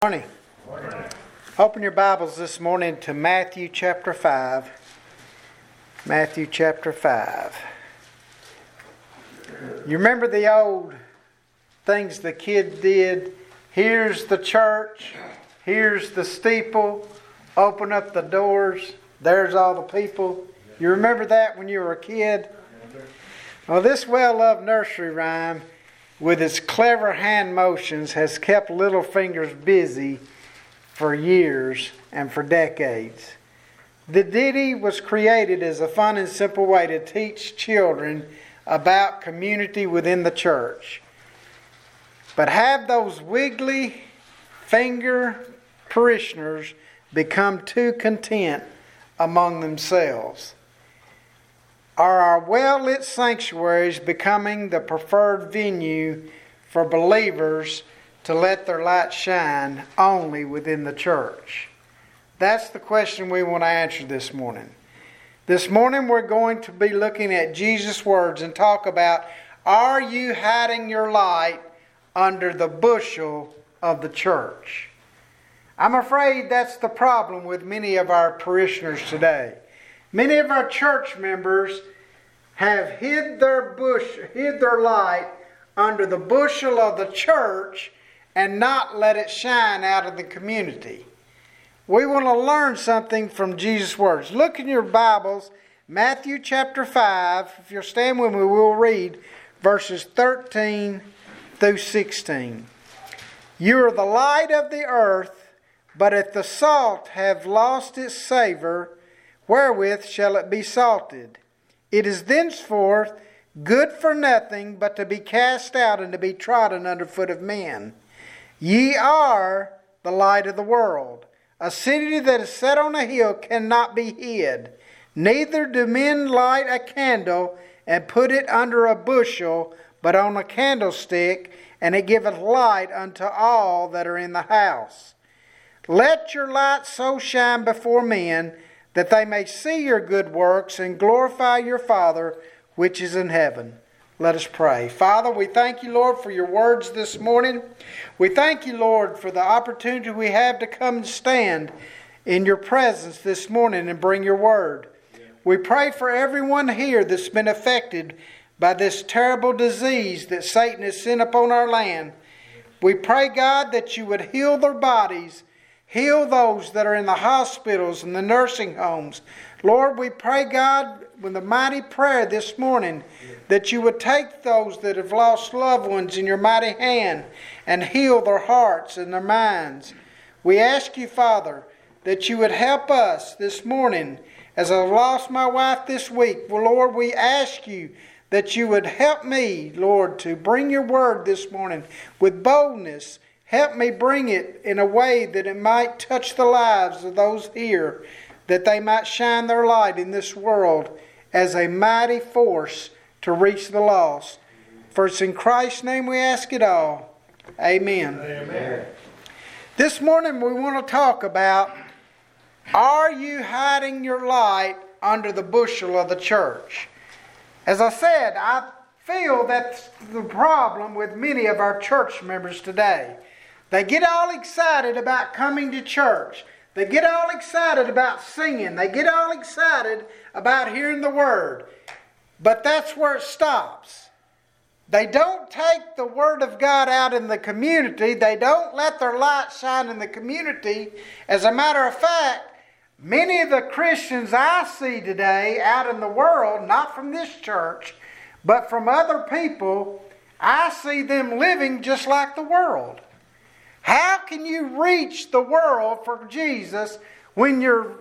Morning. Open your Bibles this morning to Matthew chapter 5. Matthew chapter 5. You remember the old things the kids did? Here's the church. Here's the steeple. Open up the doors. There's all the people. You remember that when you were a kid? Well, this well-loved nursery rhyme, with its clever hand motions, has kept little fingers busy for years and for decades. The ditty was created as a fun and simple way to teach children about community within the church. But have those wiggly finger parishioners become too content among themselves? Are our well-lit sanctuaries becoming the preferred venue for believers to let their light shine only within the church? That's the question we want to answer this morning. This morning we're going to be looking at Jesus' words and talk about, are you hiding your light under the bushel of the church? I'm afraid that's the problem with many of our parishioners today. Many of our church members have hid their light under the bushel of the church and not let it shine out of the community. We want to learn something from Jesus' words. Look in your Bibles, Matthew chapter 5. If you'll stand with me, we'll read verses 13 through 16. You are the light of the earth, but if the salt have lost its savor, wherewith shall it be salted? It is thenceforth good for nothing but to be cast out and to be trodden under foot of men. Ye are the light of the world. A city that is set on a hill cannot be hid. Neither do men light a candle and put it under a bushel, but on a candlestick, and it giveth light unto all that are in the house. Let your light so shine before men, that they may see your good works and glorify your Father which is in heaven. Let us pray. Father, we thank you, Lord, for your words this morning. We thank you, Lord, for the opportunity we have to come and stand in your presence this morning and bring your word. We pray for everyone here that's been affected by this terrible disease that Satan has sent upon our land. We pray, God, that you would heal their bodies. Heal those that are in the hospitals and the nursing homes. Lord, we pray, God, with a mighty prayer this morning, that you would take those that have lost loved ones in your mighty hand and heal their hearts and their minds. We ask you, Father, that you would help us this morning. As I lost my wife this week, well, Lord, we ask you that you would help me, Lord, to bring your word this morning with boldness. Help me bring it in a way that it might touch the lives of those here, that they might shine their light in this world as a mighty force to reach the lost. For it's in Christ's name we ask it all. Amen. Amen. This morning we want to talk about, are you hiding your light under the bushel of the church? As I said, I feel that's the problem with many of our church members today. They get all excited about coming to church. They get all excited about singing. They get all excited about hearing the word. But that's where it stops. They don't take the word of God out in the community. They don't let their light shine in the community. As a matter of fact, many of the Christians I see today out in the world, not from this church, but from other people, I see them living just like the world. How can you reach the world for Jesus when you're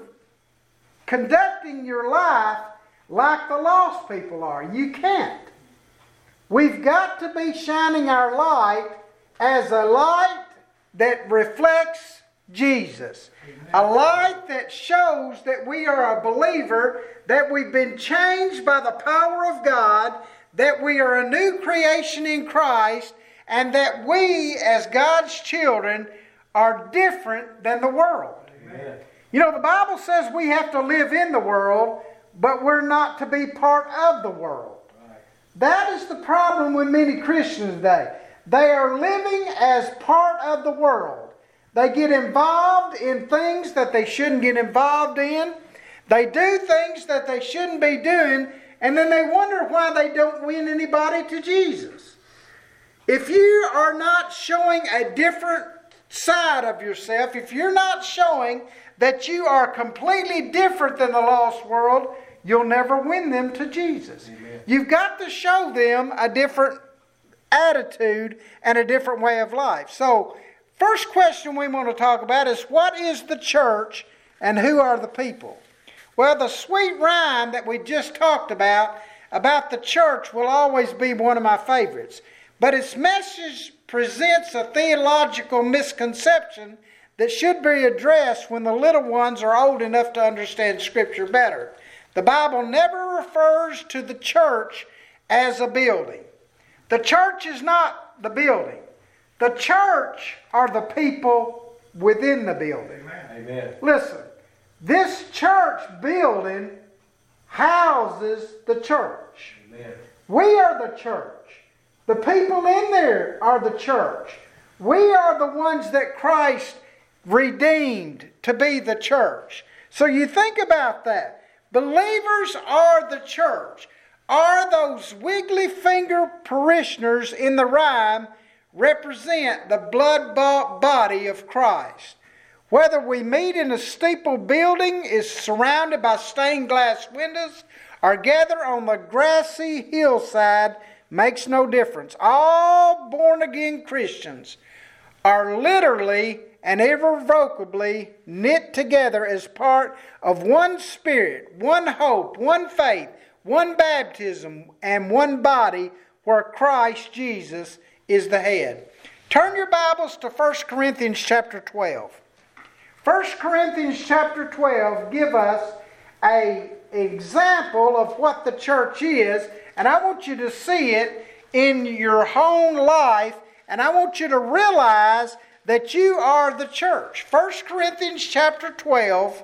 conducting your life like the lost people are? You can't. We've got to be shining our light as a light that reflects Jesus. Amen. A light that shows that we are a believer, that we've been changed by the power of God, that we are a new creation in Christ, and that we, as God's children, are different than the world. Amen. You know, the Bible says we have to live in the world, but we're not to be part of the world. Right. That is the problem with many Christians today. They are living as part of the world. They get involved in things that they shouldn't get involved in. They do things that they shouldn't be doing, and then they wonder why they don't win anybody to Jesus. If you are not showing a different side of yourself, if you're not showing that you are completely different than the lost world, you'll never win them to Jesus. Amen. You've got to show them a different attitude and a different way of life. So, first question we want to talk about is, what is the church and who are the people? Well, the sweet rhyme that we just talked about the church will always be one of my favorites. But its message presents a theological misconception that should be addressed when the little ones are old enough to understand Scripture better. The Bible never refers to the church as a building. The church is not the building. The church are the people within the building. Amen. Listen, this church building houses the church. Amen. We are the church. The people in there are the church. We are the ones that Christ redeemed to be the church. So you think about that. Believers are the church. Are those wiggly finger parishioners in the rhyme represent the blood-bought body of Christ? Whether we meet in a steeple building is surrounded by stained glass windows or gather on the grassy hillside makes no difference. All born-again Christians are literally and irrevocably knit together as part of one Spirit, one hope, one faith, one baptism, and one body where Christ Jesus is the head. Turn your Bibles to 1 Corinthians chapter 12. 1 Corinthians chapter 12 give us an example of what the church is, and I want you to see it in your own life, and I want you to realize that you are the church. 1 Corinthians chapter 12,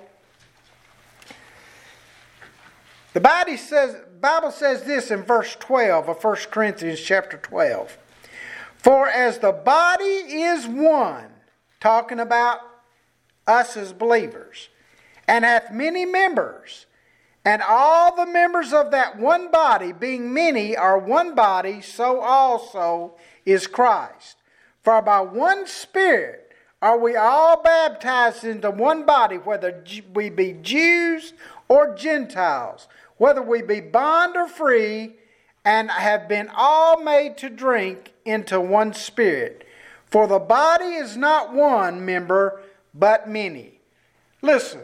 the Bible says this in verse 12 of 1 Corinthians chapter 12. For as the body is one, talking about us as believers, and hath many members, and all the members of that one body, being many, are one body, so also is Christ. For by one Spirit are we all baptized into one body, whether we be Jews or Gentiles, whether we be bond or free, and have been all made to drink into one Spirit. For the body is not one member, but many. Listen,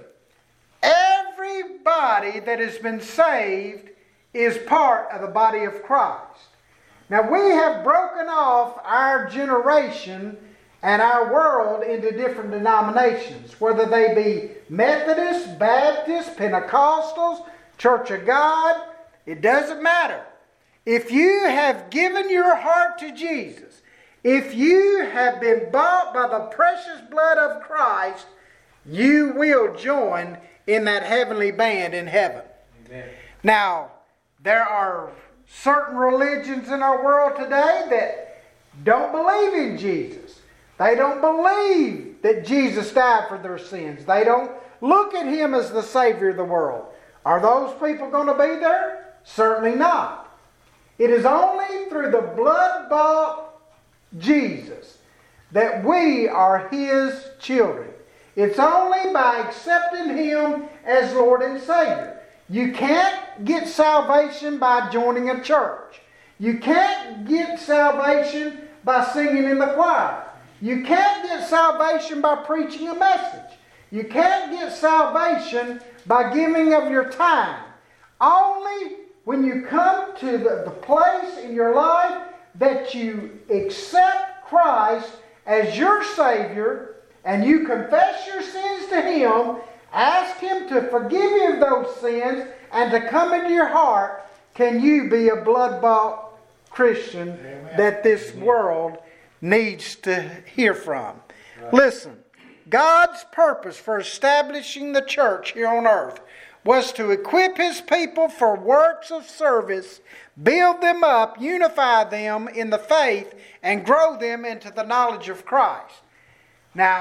everybody that has been saved is part of the body of Christ. Now we have broken off our generation and our world into different denominations, whether they be Methodists, Baptists, Pentecostals, Church of God. It doesn't matter. If you have given your heart to Jesus, if you have been bought by the precious blood of Christ, you will join in that heavenly band in heaven. Amen. Now, there are certain religions in our world today that don't believe in Jesus. They don't believe that Jesus died for their sins. They don't look at Him as the Savior of the world. Are those people going to be there? Certainly not. It is only through the blood-bought Jesus that we are His children. It's only by accepting Him as Lord and Savior. You can't get salvation by joining a church. You can't get salvation by singing in the choir. You can't get salvation by preaching a message. You can't get salvation by giving of your time. Only when you come to the place in your life that you accept Christ as your Savior and you confess your sins to Him, ask Him to forgive you of those sins and to come into your heart, can you be a blood-bought Christian that this world needs to hear from. Right. Listen, God's purpose for establishing the church here on earth was to equip His people for works of service, build them up, unify them in the faith, and grow them into the knowledge of Christ. Now,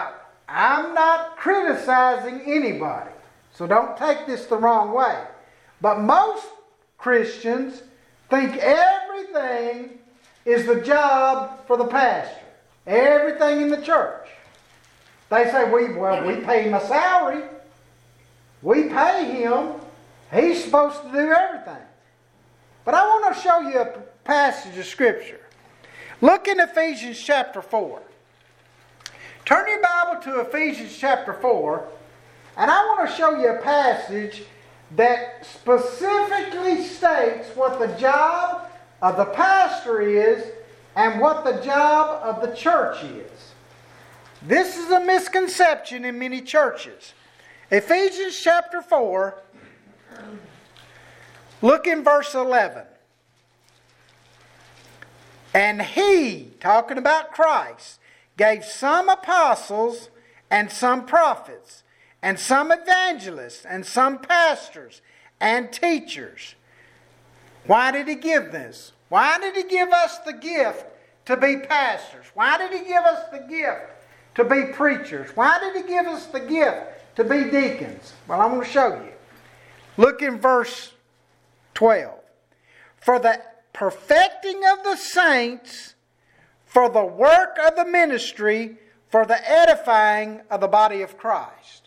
I'm not criticizing anybody, so don't take this the wrong way. But most Christians think everything is the job for the pastor. Everything in the church. They say, we pay him a salary. We pay him. He's supposed to do everything. But I want to show you a passage of Scripture. Look in Ephesians chapter 4. Turn your Bible to Ephesians chapter 4. And I want to show you a passage that specifically states what the job of the pastor is and what the job of the church is. This is a misconception in many churches. Ephesians chapter 4, look in verse 11. And He, talking about Christ, gave some apostles and some prophets and some evangelists and some pastors and teachers. Why did He give this? Why did He give us the gift to be pastors? Why did He give us the gift to be preachers? Why did He give us the gift to be deacons? Well, I'm going to show you. Look in verse 12. For the perfecting of the saints, for the work of the ministry, for the edifying of the body of Christ.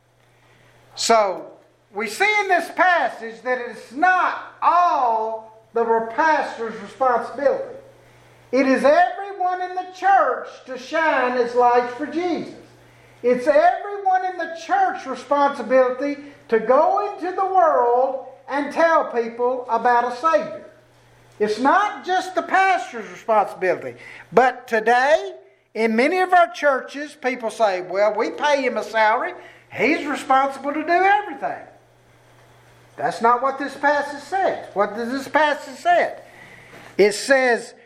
So, we see in this passage that it's not all the pastor's responsibility. It is everyone in the church to shine as lights for Jesus. It's everyone in the church responsibility to go into the world and tell people about a Savior. It's not just the pastor's responsibility. But today, in many of our churches, people say, well, we pay him a salary. He's responsible to do everything. That's not what this passage says. What does this passage say? It says,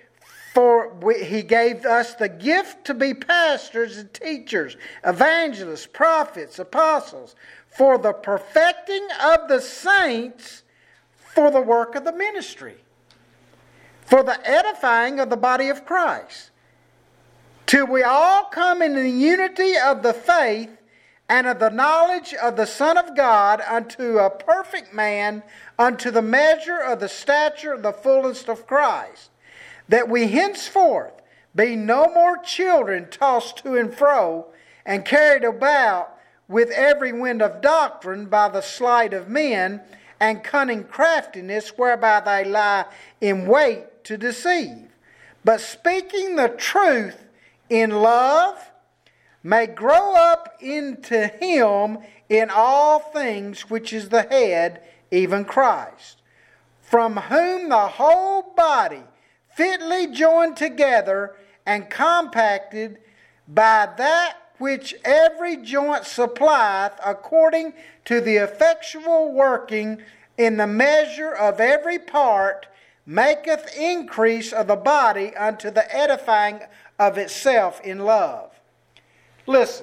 He gave us the gift to be pastors and teachers, evangelists, prophets, apostles, for the perfecting of the saints, for the work of the ministry, for the edifying of the body of Christ, till we all come in the unity of the faith and of the knowledge of the Son of God, unto a perfect man, unto the measure of the stature of the fullness of Christ, that we henceforth be no more children tossed to and fro, and carried about with every wind of doctrine by the sleight of men, and cunning craftiness, whereby they lie in wait to deceive. But speaking the truth in love, may grow up into Him in all things, which is the head, even Christ, from whom the whole body, fitly joined together and compacted by that which every joint supplieth, according to the effectual working in the measure of every part, maketh increase of the body unto the edifying of itself in love. Listen,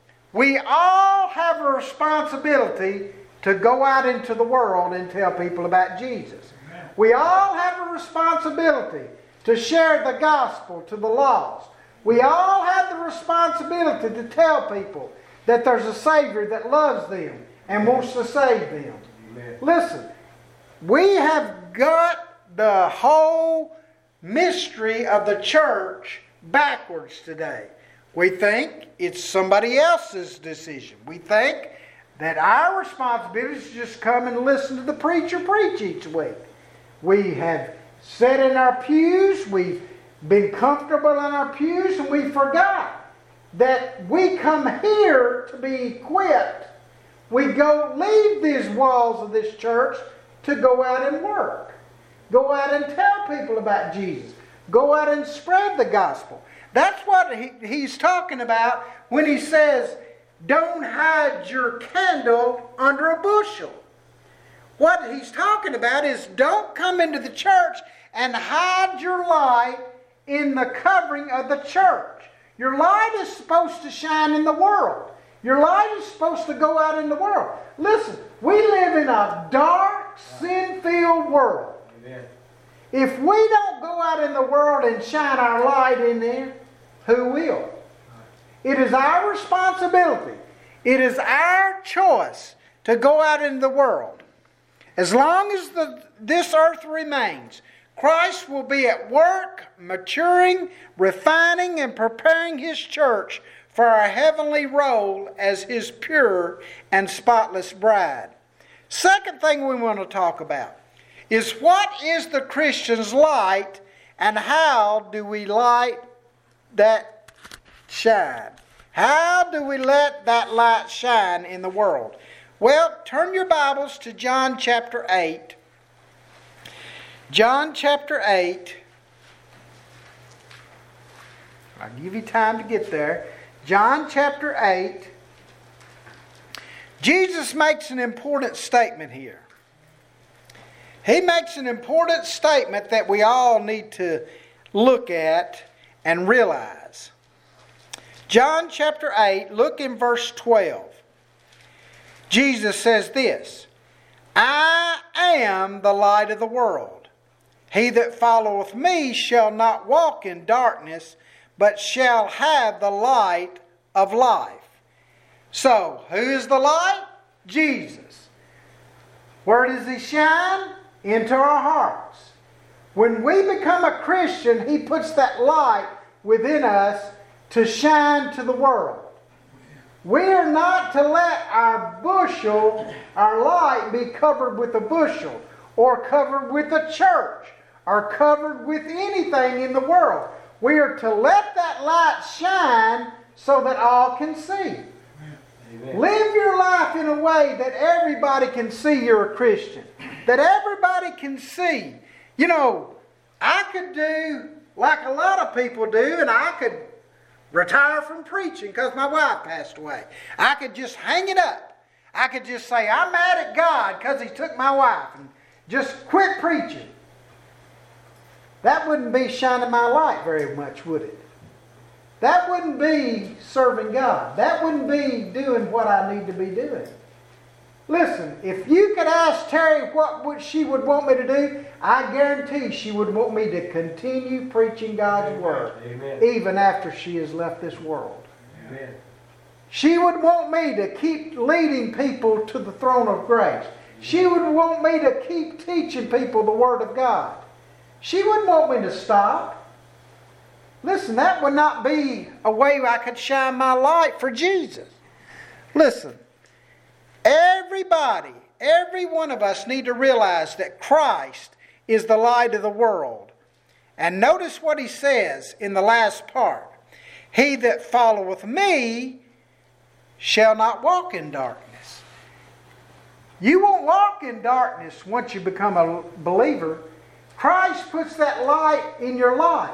we all have a responsibility to go out into the world and tell people about Jesus. Amen. We all have a responsibility to share the gospel to the lost. We all have the responsibility to tell people that there's a Savior that loves them and wants to save them. Amen. Listen, we have got the whole mystery of the church backwards today. We think it's somebody else's decision. We think that our responsibility is to just come and listen to the preacher preach each week. We have sat in our pews, we've been comfortable in our pews, and we forgot that we come here to be equipped. We go leave these walls of this church to go out and work. Go out and tell people about Jesus. Go out and spread the gospel. That's what he's talking about when he says, don't hide your candle under a bushel. What he's talking about is don't come into the church and hide your light in the covering of the church. Your light is supposed to shine in the world. Your light is supposed to go out in the world. Listen, we live in a dark, sin-filled world. Amen. If we don't go out in the world and shine our light in there, who will? It is our responsibility. It is our choice to go out into the world. As long as this earth remains, Christ will be at work, maturing, refining, and preparing His church for our heavenly role as His pure and spotless bride. Second thing we want to talk about is, what is the Christian's light, and how do we light that shine? How do we let that light shine in the world? Well, turn your Bibles to John chapter 8. John chapter 8. I'll give you time to get there. John chapter 8. Jesus makes an important statement here. He makes an important statement that we all need to look at and realize. John chapter 8, look in verse 12. Jesus says this, I am the light of the world. He that followeth me shall not walk in darkness, but shall have the light of life. So, who is the light? Jesus. Where does He shine? Into our hearts. When we become a Christian, He puts that light within us to shine to the world. We are not to let our bushel, our light, be covered with a bushel, or covered with a church, or covered with anything in the world. We are to let that light shine so that all can see. Amen. Live your life in a way that everybody can see you're a Christian. That everybody can see. You know, I could do like a lot of people do, and I could retire from preaching because my wife passed away. I could just hang it up. I could just say, I'm mad at God because He took my wife, and just quit preaching. That wouldn't be shining my light very much, would it? That wouldn't be serving God. That wouldn't be doing what I need to be doing. Listen, if you could ask Terry what she would want me to do, I guarantee she would want me to continue preaching God's Word. Amen. Even after she has left this world. Amen. She would want me to keep leading people to the throne of grace. She would want me to keep teaching people the Word of God. She wouldn't want me to stop. Listen, that would not be a way I could shine my light for Jesus. Listen. Everybody, every one of us need to realize that Christ is the light of the world. And notice what He says in the last part. He that followeth me shall not walk in darkness. You won't walk in darkness once you become a believer. Christ puts that light in your life.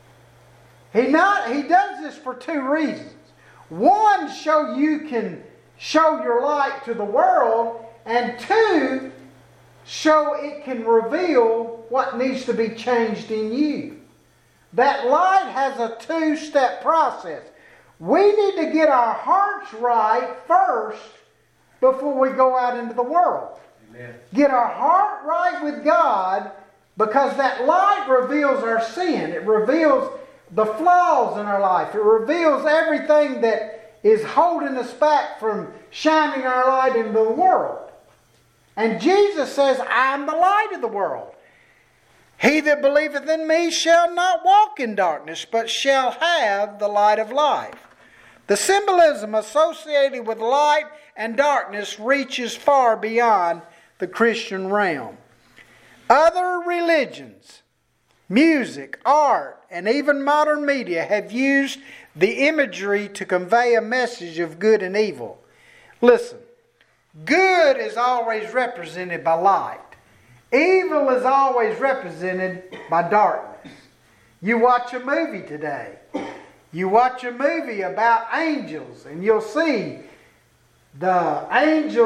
He does this for two reasons. One, so you can show your light to the world, and two, so it can reveal what needs to be changed in you. That light has a two-step process. We need to get our hearts right first before we go out into the world. Amen. Get our heart right with God, because that light reveals our sin. It reveals the flaws in our life. It reveals everything that is holding us back from shining our light into the world. And Jesus says, I am the light of the world. He that believeth in me shall not walk in darkness, but shall have the light of life. The symbolism associated with light and darkness reaches far beyond the Christian realm. Other religions, music, art, and even modern media have used the imagery to convey a message of good and evil. Listen, good is always represented by light. Evil is always represented by darkness. You watch a movie today. You watch a movie about angels, and you'll see the angel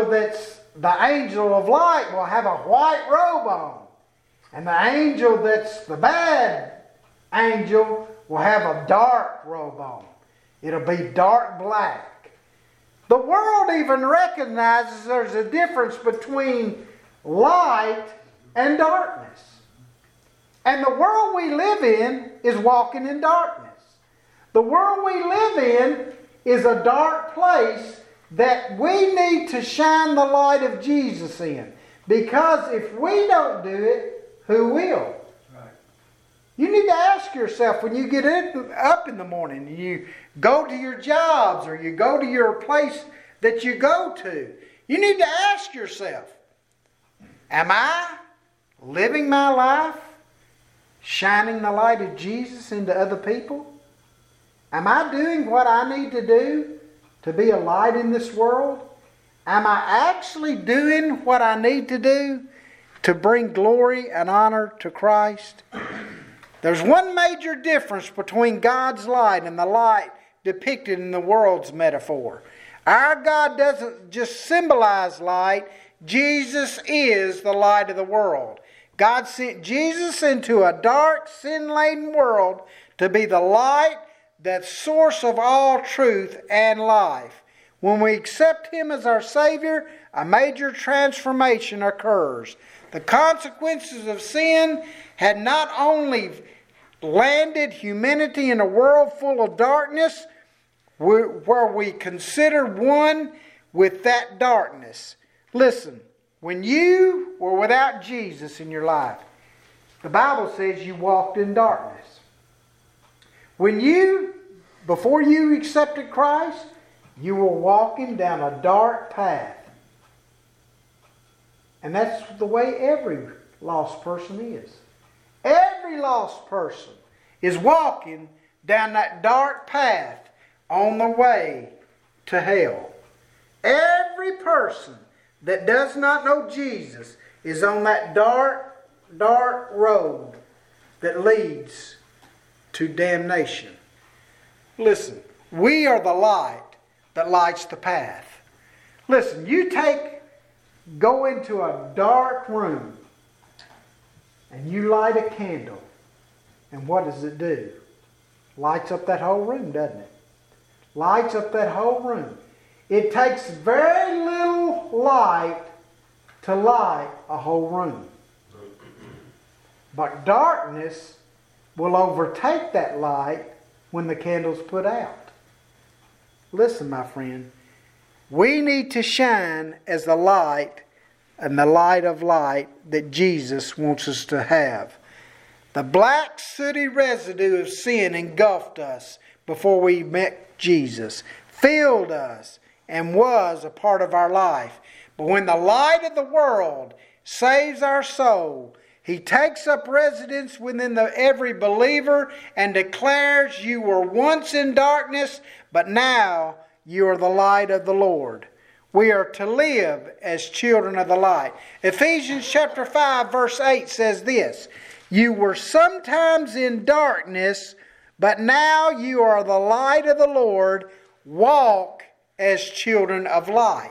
of light will have a white robe on. And the angel that's the bad angel will have a dark robe on. It'll be dark black. The world even recognizes there's a difference between light and darkness. And the world we live in is walking in darkness. The world we live in is a dark place that we need to shine the light of Jesus in. Because if we don't do it, who will? Right. You need to ask yourself when you get up in the morning, and you go to your jobs or you go to your place that you go to. You need to ask yourself, am I living my life shining the light of Jesus into other people? Am I doing what I need to do to be a light in this world? Am I actually doing what I need to do to bring glory and honor to Christ? There's one major difference between God's light and the light depicted in the world's metaphor. Our God doesn't just symbolize light. Jesus is the light of the world. God sent Jesus into a dark, sin-laden world to be the light, the source of all truth and life. When we accept Him as our Savior, a major transformation occurs. The consequences of sin had not only landed humanity in a world full of darkness, where we consider one with that darkness. Listen, when you were without Jesus in your life, the Bible says you walked in darkness. Before you accepted Christ, you were walking down a dark path. And that's the way every lost person is. Every lost person is walking down that dark path on the way to hell. Every person that does not know Jesus is on that dark, dark road that leads to damnation. Listen, we are the light that lights the path. Listen, go into a dark room and you light a candle. And what does it do? Lights up that whole room, doesn't it? Lights up that whole room. It takes very little light to light a whole room. But darkness will overtake that light when the candle's put out. Listen, my friend, we need to shine as the light and the light of light that Jesus wants us to have. The black, sooty residue of sin engulfed us before we met Jesus, filled us, and was a part of our life. But when the light of the world saves our soul, He takes up residence within every believer and declares, you were once in darkness, but now you are the light of the Lord. We are to live as children of the light. Ephesians chapter 5 verse 8 says this, you were sometimes in darkness, but now you are the light of the Lord. Walk as children of light.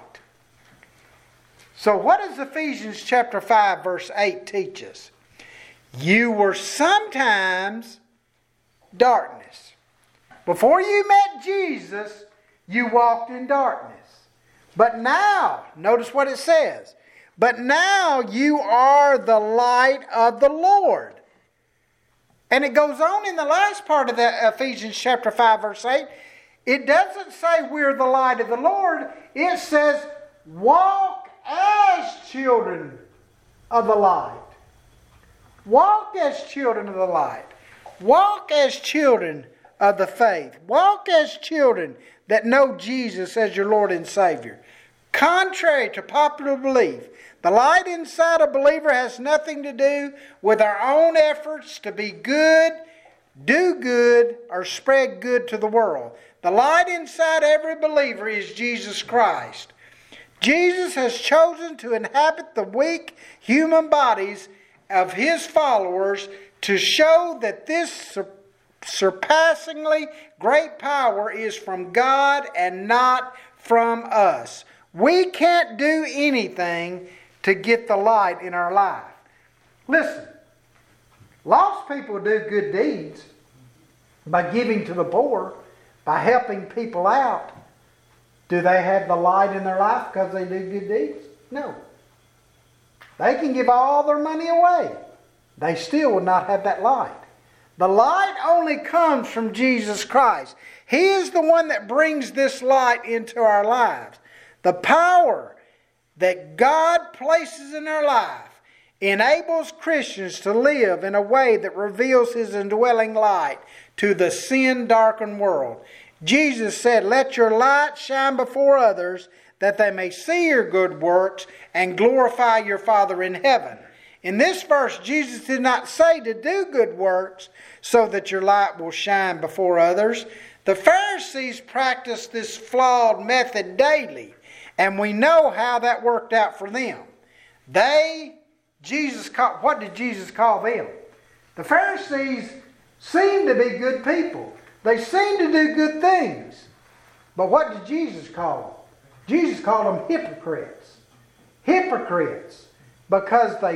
So what does Ephesians chapter 5 verse 8 teach us? You were sometimes darkness. Before you met Jesus, you walked in darkness. But now, notice what it says. But now you are the light of the Lord. And it goes on in the last part of that Ephesians chapter 5 verse 8. It doesn't say we're the light of the Lord. It says walk as children of the light. Walk as children of the light. Walk as children of the faith. Walk as children that know Jesus as your Lord and Savior. Contrary to popular belief, the light inside a believer has nothing to do with our own efforts to be good, do good, or spread good to the world. The light inside every believer is Jesus Christ. Jesus has chosen to inhabit the weak human bodies of His followers to show that this surpassingly great power is from God and not from us. We can't do anything to get the light in our life. Listen, lost people do good deeds by giving to the poor, by helping people out. Do they have the light in their life because they do good deeds? No. They can give all their money away. They still will not have that light. The light only comes from Jesus Christ. He is the one that brings this light into our lives. The power that God places in our life enables Christians to live in a way that reveals His indwelling light to the sin-darkened world. Jesus said, "Let your light shine before others, that they may see your good works and glorify your Father in heaven." In this verse, Jesus did not say to do good works so that your light will shine before others. The Pharisees practiced this flawed method daily, and we know how that worked out for them. What did Jesus call them? The Pharisees seemed to be good people. They seemed to do good things. But what did Jesus call them? Jesus called them hypocrites. Hypocrites. Because they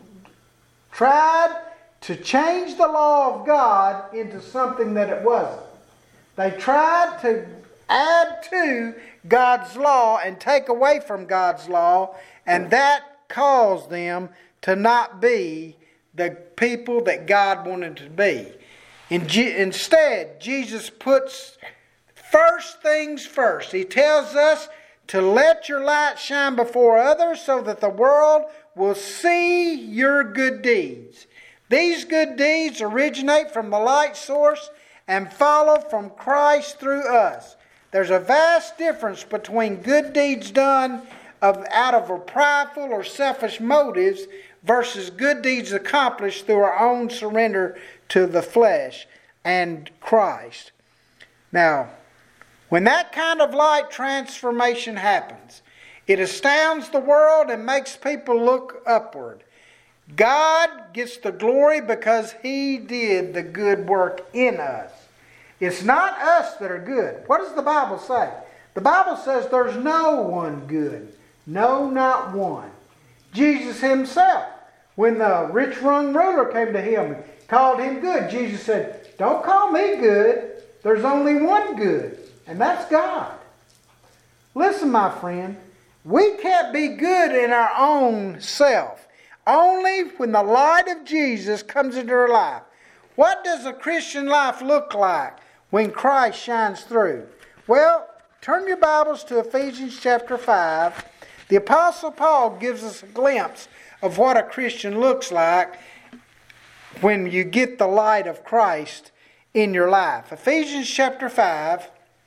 tried to change the law of God into something that it wasn't. They tried to add to God's law and take away from God's law, and that caused them to not be the people that God wanted to be. Instead, Jesus puts first things first. He tells us to let your light shine before others so that the world will see your good deeds. These good deeds originate from the light source and follow from Christ through us. There's a vast difference between good deeds done out of a prideful or selfish motives versus good deeds accomplished through our own surrender to the flesh and Christ. Now, when that kind of light transformation happens, it astounds the world and makes people look upward. God gets the glory because He did the good work in us. It's not us that are good. What does the Bible say? The Bible says there's no one good. No, not one. Jesus Himself, when the rich young ruler came to Him and called Him good, Jesus said, "Don't call me good. There's only one good, and that's God." Listen, my friend, we can't be good in our own self. Only when the light of Jesus comes into our life. What does a Christian life look like when Christ shines through? Well, turn your Bibles to Ephesians chapter 5. The Apostle Paul gives us a glimpse of what a Christian looks like when you get the light of Christ in your life. Ephesians chapter 5,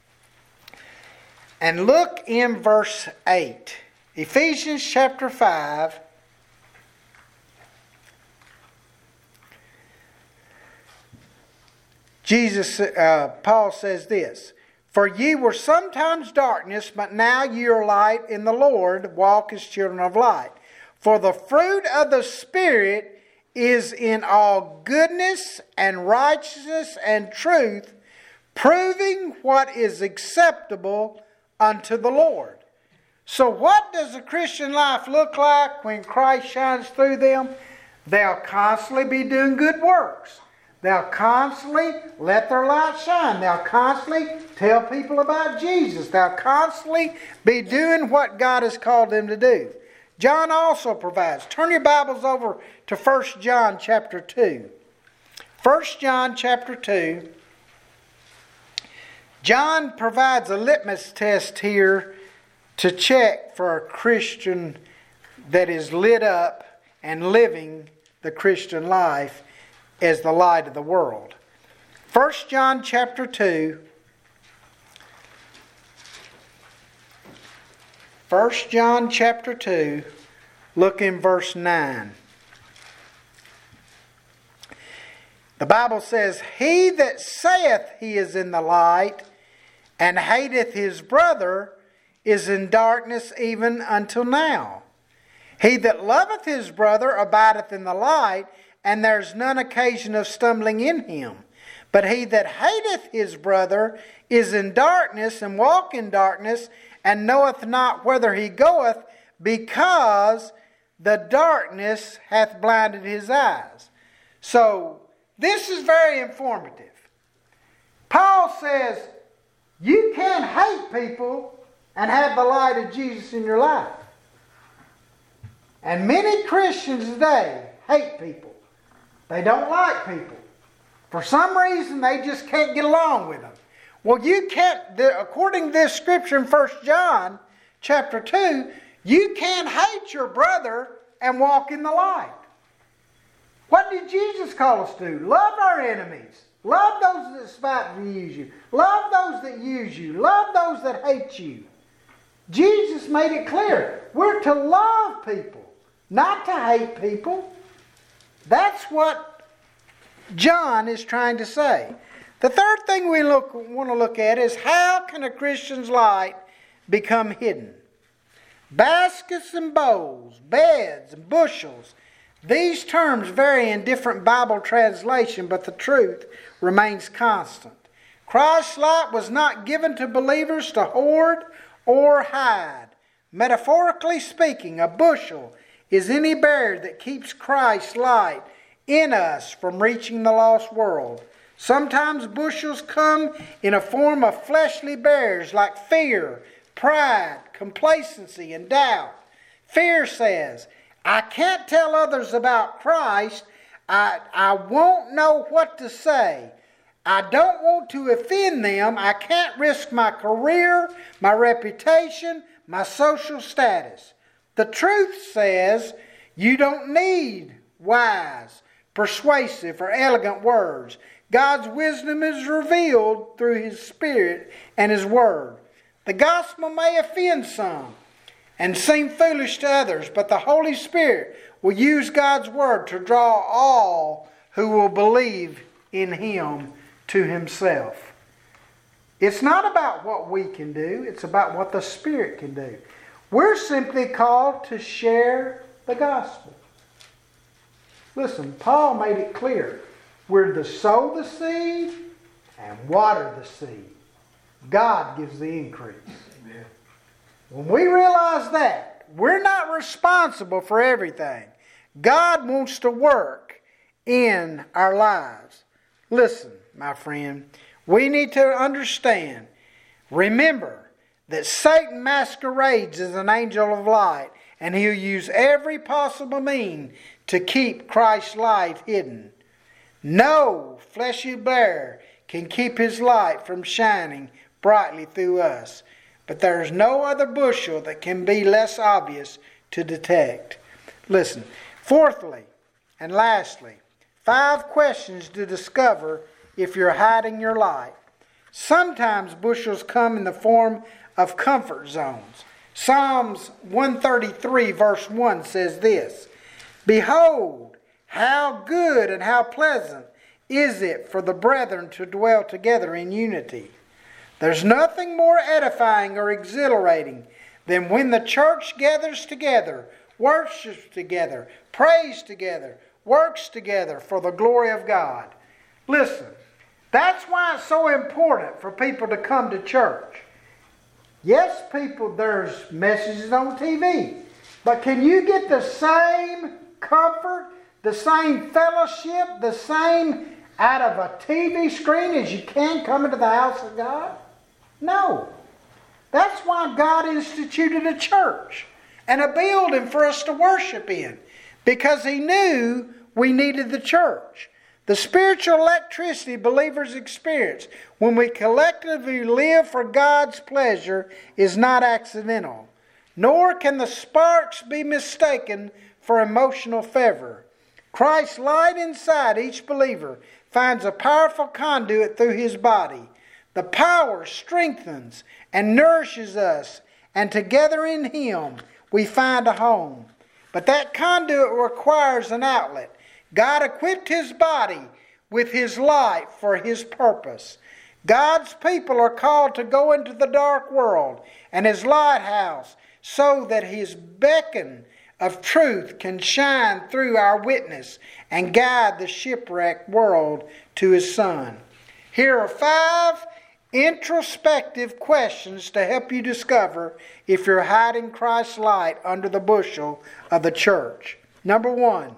and look in verse 8. Ephesians chapter 5, Paul says this, "For ye were sometimes darkness, but now ye are light in the Lord. Walk as children of light. For the fruit of the Spirit is in all goodness and righteousness and truth, proving what is acceptable unto the Lord." So what does a Christian life look like when Christ shines through them? They'll constantly be doing good works. They'll constantly let their light shine. They'll constantly tell people about Jesus. They'll constantly be doing what God has called them to do. John also provides. Turn your Bibles over to 1 John chapter 2. 1 John chapter 2. John provides a litmus test here to check for a Christian that is lit up and living the Christian life as the light of the world. 1 John chapter 2. 1 John chapter 2, look in verse 9. The Bible says, "He that saith he is in the light, and hateth his brother, is in darkness even until now. He that loveth his brother abideth in the light, and there is none occasion of stumbling in him. But he that hateth his brother is in darkness, and walk in darkness, and knoweth not whither he goeth, because the darkness hath blinded his eyes." So, this is very informative. Paul says, you can't hate people and have the light of Jesus in your life. And many Christians today hate people. They don't like people. For some reason, they just can't get along with them. Well, you can't, according to this scripture in 1 John chapter 2, you can't hate your brother and walk in the light. What did Jesus call us to? Love our enemies. Love those that spitefully use you. Love those that use you. Love those that hate you. Jesus made it clear. We're to love people, not to hate people. That's what John is trying to say. The third thing we want to look at is, how can a Christian's light become hidden? Baskets and bowls, beds and bushels. These terms vary in different Bible translations, but the truth remains constant. Christ's light was not given to believers to hoard or hide. Metaphorically speaking, a bushel is any barrier that keeps Christ's light in us from reaching the lost world. Sometimes bushels come in a form of fleshly barriers like fear, pride, complacency, and doubt. Fear says, I can't tell others about Christ. I won't know what to say. I don't want to offend them. I can't risk my career, my reputation, my social status. The truth says you don't need wise, persuasive, or elegant words. God's wisdom is revealed through His Spirit and His Word. The gospel may offend some and seem foolish to others, but the Holy Spirit will use God's Word to draw all who will believe in Him to Himself. It's not about what we can do, it's about what the Spirit can do. We're simply called to share the gospel. Listen, Paul made it clear. We're to sow the seed and water the seed. God gives the increase. Amen. When we realize that, we're not responsible for everything. God wants to work in our lives. Listen, my friend, we need to understand, remember that Satan masquerades as an angel of light, and he'll use every possible means to keep Christ's light hidden. No fleshy bear can keep his light from shining brightly through us. But there is no other bushel that can be less obvious to detect. Listen, fourthly and lastly, 5 questions to discover if you're hiding your light. Sometimes bushels come in the form of comfort zones. Psalms 133 verse 1 says this, Behold, how good and how pleasant is it for the brethren to dwell together in unity. There's nothing more edifying or exhilarating than when the church gathers together, worships together, prays together, works together for the glory of God. Listen, that's why it's so important for people to come to church. Yes, people, there's messages on TV, but can you get the same comfort, the same fellowship, the same out of a TV screen as you can come into the house of God? No. That's why God instituted a church and a building for us to worship in, because He knew we needed the church. The spiritual electricity believers experience when we collectively live for God's pleasure is not accidental, nor can the sparks be mistaken for emotional fervor. Christ's light inside each believer finds a powerful conduit through His body. The power strengthens and nourishes us, and together in Him we find a home. But that conduit requires an outlet. God equipped His body with His light for His purpose. God's people are called to go into the dark world and His lighthouse so that His beacon of truth can shine through our witness and guide the shipwrecked world to His Son. Here are 5 introspective questions to help you discover if you're hiding Christ's light under the bushel of the church. Number 1,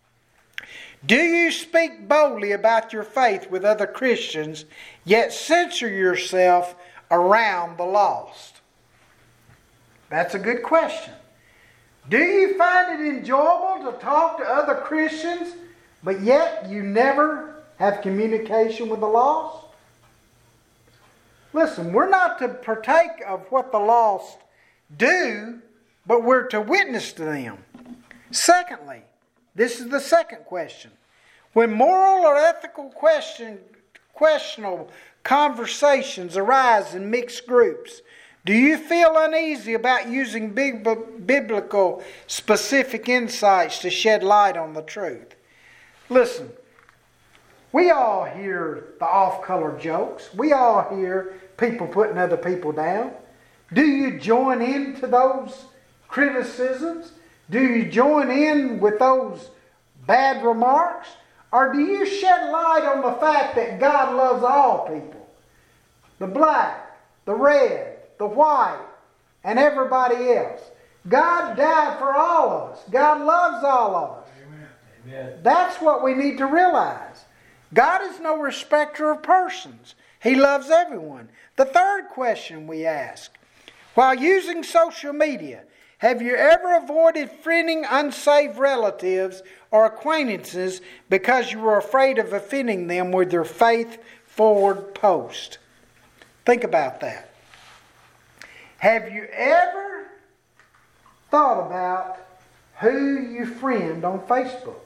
do you speak boldly about your faith with other Christians, yet censor yourself around the lost? That's a good question. Do you find it enjoyable to talk to other Christians, but yet you never have communication with the lost? Listen, we're not to partake of what the lost do, but we're to witness to them. Secondly, this is the second question. When moral or ethical questionable conversations arise in mixed groups, do you feel uneasy about using biblical specific insights to shed light on the truth? Listen, we all hear the off-color jokes. We all hear people putting other people down. Do you join into those criticisms? Do you join in with those bad remarks? Or do you shed light on the fact that God loves all people? The black, the red, the white, and everybody else. God died for all of us. God loves all of us. Amen. That's what we need to realize. God is no respecter of persons. He loves everyone. The third question we ask, while using social media, have you ever avoided friending unsaved relatives or acquaintances because you were afraid of offending them with your faith-forward post? Think about that. Have you ever thought about who you friend on Facebook?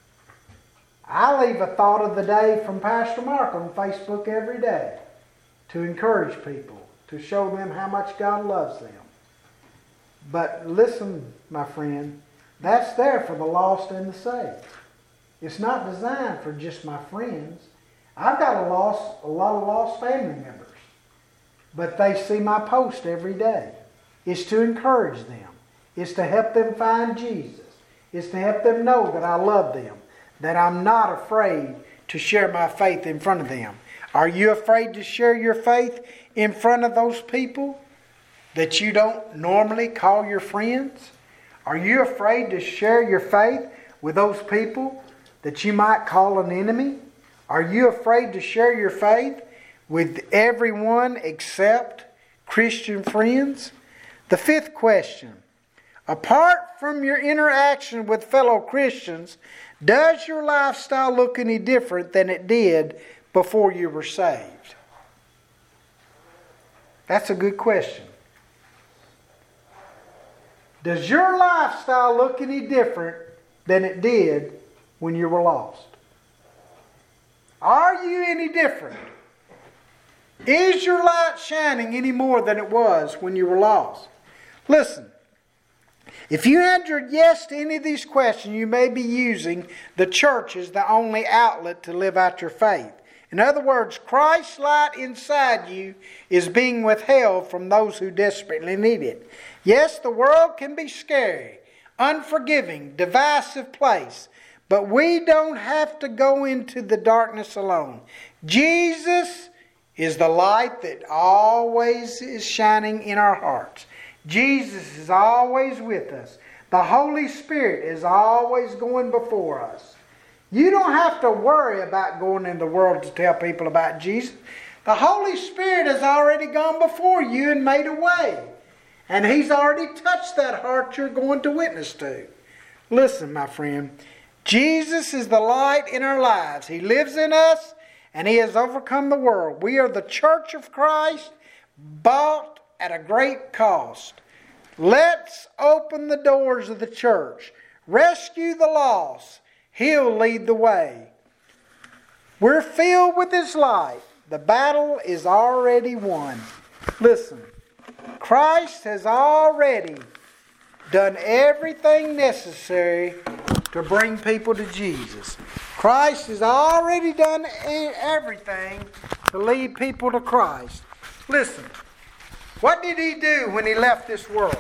I leave a thought of the day from Pastor Mark on Facebook every day to encourage people, to show them how much God loves them. But listen, my friend, that's there for the lost and the saved. It's not designed for just my friends. I've got a lot of lost family members. But they see my post every day. It's to encourage them. It's to help them find Jesus. It's to help them know that I love them. That I'm not afraid to share my faith in front of them. Are you afraid to share your faith in front of those people that you don't normally call your friends? Are you afraid to share your faith with those people that you might call an enemy? Are you afraid to share your faith with everyone except Christian friends? The fifth question. Apart from your interaction with fellow Christians, does your lifestyle look any different than it did before you were saved? That's a good question. Does your lifestyle look any different than it did when you were lost? Are you any different? Is your light shining any more than it was when you were lost? Listen, if you answered yes to any of these questions, you may be using the church as the only outlet to live out your faith. In other words, Christ's light inside you is being withheld from those who desperately need it. Yes, the world can be scary, unforgiving, divisive place, but we don't have to go into the darkness alone. Jesus is the light that always is shining in our hearts. Jesus is always with us. The Holy Spirit is always going before us. You don't have to worry about going in the world to tell people about Jesus. The Holy Spirit has already gone before you and made a way. And He's already touched that heart you're going to witness to. Listen, my friend, Jesus is the light in our lives. He lives in us and He has overcome the world. We are the church of Christ, bought at a great cost. Let's open the doors of the church. Rescue the lost. He'll lead the way. We're filled with His light. The battle is already won. Listen, Christ has already done everything necessary to bring people to Jesus. Christ has already done everything to lead people to Christ. Listen, what did He do when He left this world?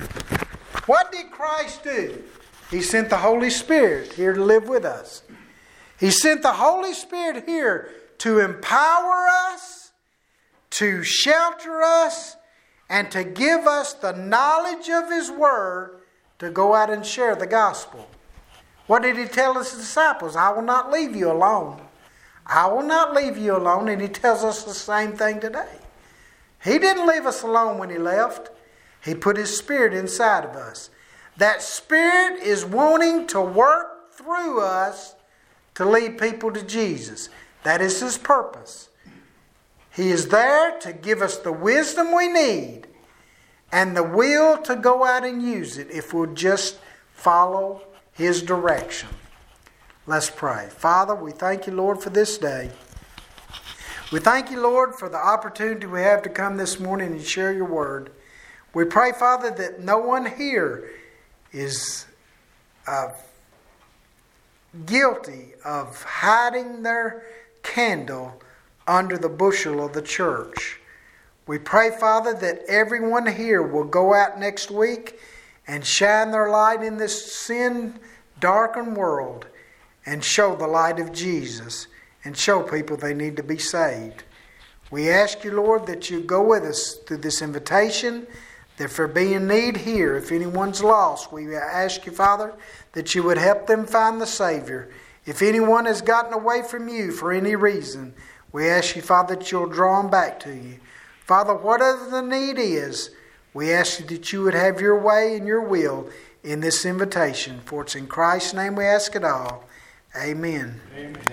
What did Christ do? He sent the Holy Spirit here to live with us. He sent the Holy Spirit here to empower us, to shelter us, and to give us the knowledge of His Word to go out and share the gospel. What did He tell His disciples? I will not leave you alone. I will not leave you alone. And He tells us the same thing today. He didn't leave us alone when He left. He put His Spirit inside of us. That Spirit is wanting to work through us to lead people to Jesus. That is His purpose. He is there to give us the wisdom we need and the will to go out and use it if we'll just follow His direction. Let's pray. Father, we thank you, Lord, for this day. We thank you, Lord, for the opportunity we have to come this morning and share your word. We pray, Father, that no one here is guilty of hiding their candle under the bushel of the church. We pray, Father, that everyone here will go out next week and shine their light in this sin-darkened world and show the light of Jesus and show people they need to be saved. We ask you, Lord, that you go with us through this invitation, that if there be a need here, if anyone's lost, we ask you, Father, that you would help them find the Savior. If anyone has gotten away from you for any reason, we ask you, Father, that you'll draw them back to you. Father, whatever the need is, we ask you that you would have your way and your will in this invitation. For it's in Christ's name we ask it all. Amen. Amen.